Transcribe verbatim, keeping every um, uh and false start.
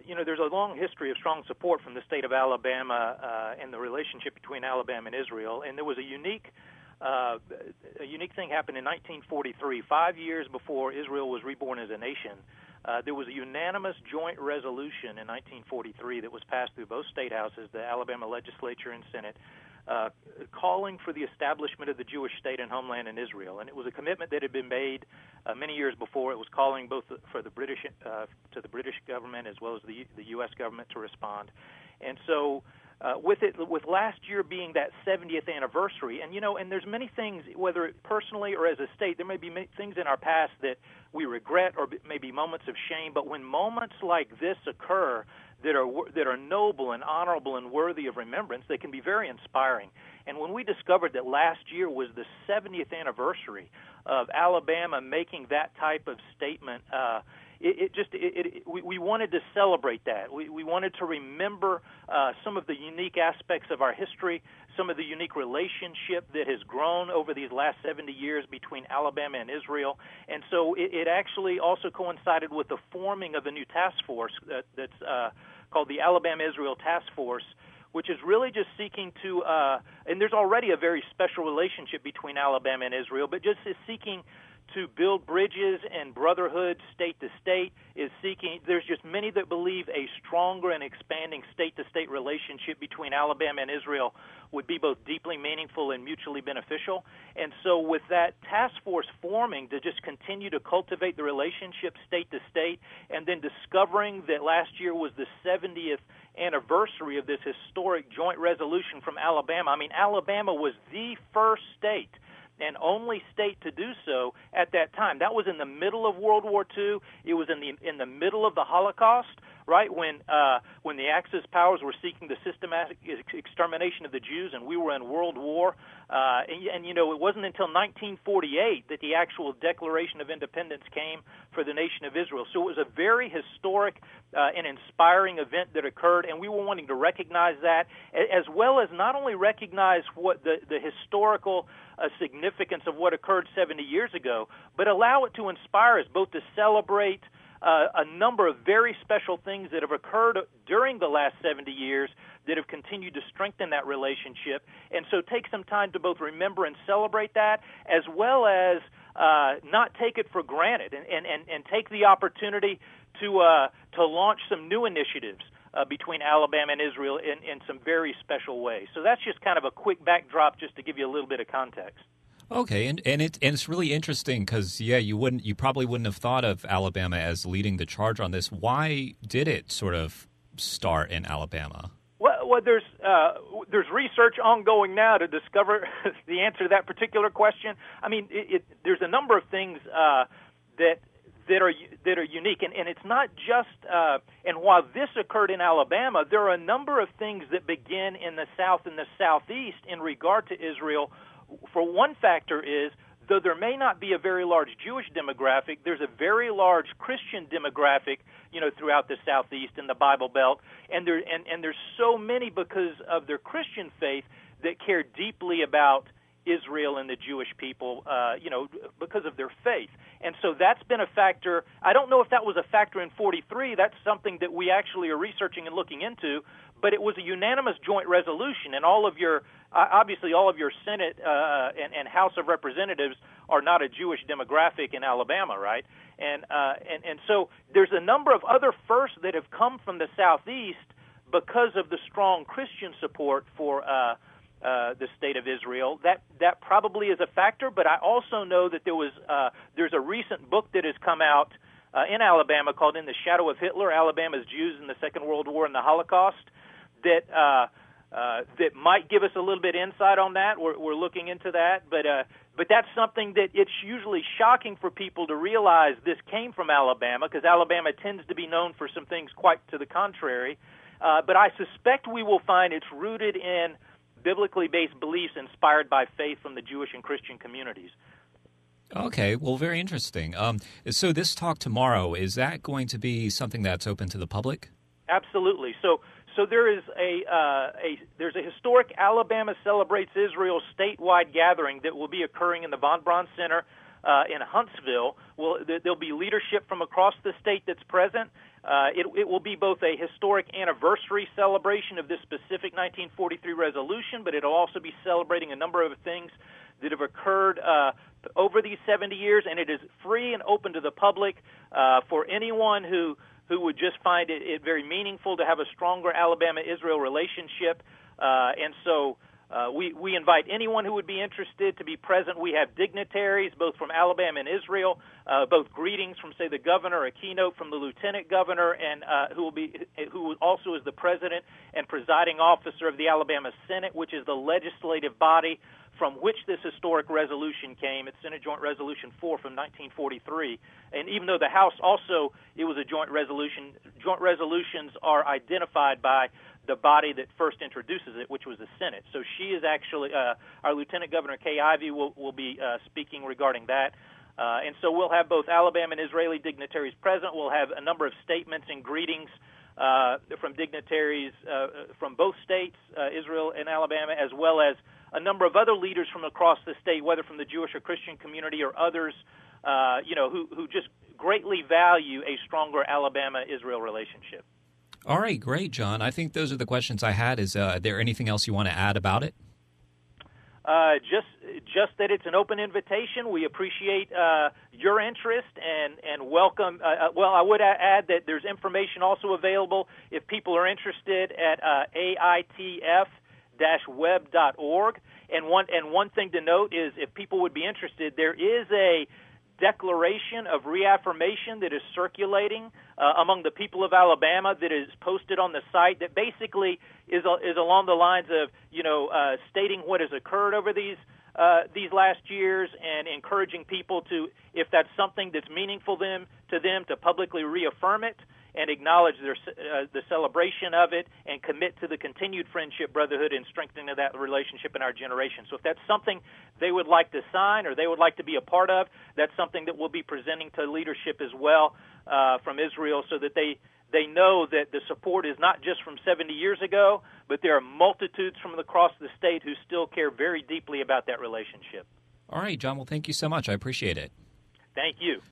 you know, there's a long history of strong support from the state of Alabama uh, and the relationship between Alabama and Israel. And there was a unique, uh, a unique thing happened in nineteen forty-three, five years before Israel was reborn as a nation. Uh, there was a unanimous joint resolution in nineteen forty-three that was passed through both state houses, the Alabama legislature and Senate, uh, calling for the establishment of the Jewish state and homeland in Israel. And it was a commitment that had been made uh, many years before. It was calling both for the British uh, to the British government as well as the the U S government to respond. And so, uh, with it, with last year being that seventieth anniversary, and you know, and there's many things, whether personally or as a state, there may be many things in our past that we regret or maybe moments of shame. But when moments like this occur, that are that are noble and honorable and worthy of remembrance, they can be very inspiring. And when we discovered that last year was the seventieth anniversary of Alabama making that type of statement, uh, it, it just it, it, we, we wanted to celebrate that. We, we wanted to remember uh, some of the unique aspects of our history, some of the unique relationship that has grown over these last seventy years between Alabama and Israel. And so it, it actually also coincided with the forming of a new task force that, that's uh, called the Alabama-Israel Task Force, which is really just seeking to, uh, and there's already a very special relationship between Alabama and Israel, but just is seeking to build bridges and brotherhood state to state, is seeking, there's just many that believe a stronger and expanding state-to-state relationship between Alabama and Israel would be both deeply meaningful and mutually beneficial. And so with that task force forming to just continue to cultivate the relationship state to state, and then discovering that last year was the seventieth anniversary of this historic joint resolution from Alabama. I mean, Alabama was the first state and only state to do so at that time. That was in the middle of World War Two. It was in the in the middle of the Holocaust, right, when uh, when the Axis powers were seeking the systematic extermination of the Jews, and we were in World War. Uh, and, and, you know, it wasn't until nineteen forty-eight that the actual Declaration of Independence came for the nation of Israel. So it was a very historic uh, and inspiring event that occurred, and we were wanting to recognize that, as well as not only recognize what the, the historical uh, significance of what occurred seventy years ago, but allow it to inspire us both to celebrate Uh, a number of very special things that have occurred during the last seventy years that have continued to strengthen that relationship. And so take some time to both remember and celebrate that, as well as uh, not take it for granted, and, and, and, and take the opportunity to uh, to launch some new initiatives uh, between Alabama and Israel in, in some very special ways. So that's just kind of a quick backdrop just to give you a little bit of context. Okay, and and it and it's really interesting because yeah, you wouldn't you probably wouldn't have thought of Alabama as leading the charge on this. Why did it sort of start in Alabama? Well, well there's uh, there's research ongoing now to discover the answer to that particular question. I mean, it, it, there's a number of things uh, that that are that are unique, and, and it's not just. Uh, and while this occurred in Alabama, there are a number of things that begin in the South and the Southeast in regard to Israel. For one factor is, though there may not be a very large Jewish demographic, there's a very large Christian demographic, you know, throughout the Southeast and the Bible Belt, and there and, and there's so many because of their Christian faith that care deeply about Israel and the Jewish people, uh, you know, because of their faith. And so that's been a factor. I don't know if that was a factor in forty-three. That's something that we actually are researching and looking into. But it was a unanimous joint resolution, and all of your, obviously all of your Senate uh, and, and House of Representatives are not a Jewish demographic in Alabama, right? And, uh, and, and so there's a number of other firsts that have come from the Southeast because of the strong Christian support for uh, uh, the state of Israel. That that probably is a factor, but I also know that there was uh, there's a recent book that has come out uh, in Alabama called In the Shadow of Hitler, Alabama's Jews in the Second World War and the Holocaust, that uh, uh, that might give us a little bit insight on that. We're, we're looking into that, but uh, but that's something that it's usually shocking for people to realize this came from Alabama, because Alabama tends to be known for some things quite to the contrary. Uh, but I suspect we will find it's rooted in biblically based beliefs inspired by faith from the Jewish and Christian communities. Okay, well, very interesting. Um, so this talk tomorrow, is that going to be something that's open to the public? Absolutely. So. So there is a, uh, a there's a historic Alabama Celebrates Israel statewide gathering that will be occurring in the Von Braun Center uh, in Huntsville. Well, there'll be leadership from across the state that's present. Uh, it, it will be both a historic anniversary celebration of this specific nineteen forty-three resolution, but it'll also be celebrating a number of things that have occurred uh, over these seventy years, and it is free and open to the public uh, for anyone who, who would just find it, it very meaningful to have a stronger Alabama-Israel relationship. Uh, and so uh, we, we invite anyone who would be interested to be present. We have dignitaries, both from Alabama and Israel, uh, both greetings from, say, the governor, a keynote from the lieutenant governor, and uh, who will be who also is the president and presiding officer of the Alabama Senate, which is the legislative body from which this historic resolution came. It's Senate Joint Resolution four from nineteen forty-three. And even though the House also, it was a joint resolution, joint resolutions are identified by the body that first introduces it, which was the Senate. So she is actually, uh, our Lieutenant Governor Kay Ivey will, will be uh, speaking regarding that. Uh, and so we'll have both Alabama and Israeli dignitaries present. We'll have a number of statements and greetings uh, from dignitaries uh, from both states, uh, Israel and Alabama, as well as a number of other leaders from across the state, whether from the Jewish or Christian community or others, uh, you know, who, who just greatly value a stronger Alabama-Israel relationship. All right, great, John. I think those are the questions I had. Is uh, there anything else you want to add about it? Uh, just just that it's an open invitation. We appreciate uh, your interest and, and welcome. Uh, well, I would add that there's information also available if people are interested at uh, A I T F dash web dot org. And one, and one thing to note is if people would be interested, there is a declaration of reaffirmation that is circulating uh, among the people of Alabama that is posted on the site that basically is uh, is along the lines of, you know, uh, stating what has occurred over these uh, these last years and encouraging people to, if that's something that's meaningful them to them, to publicly reaffirm it and acknowledge their, uh, the celebration of it and commit to the continued friendship, brotherhood, and strengthening of that relationship in our generation. So if that's something they would like to sign or they would like to be a part of, that's something that we'll be presenting to leadership as well uh, from Israel so that they, they know that the support is not just from seventy years ago, but there are multitudes from across the state who still care very deeply about that relationship. All right, John. Well, thank you so much. I appreciate it. Thank you.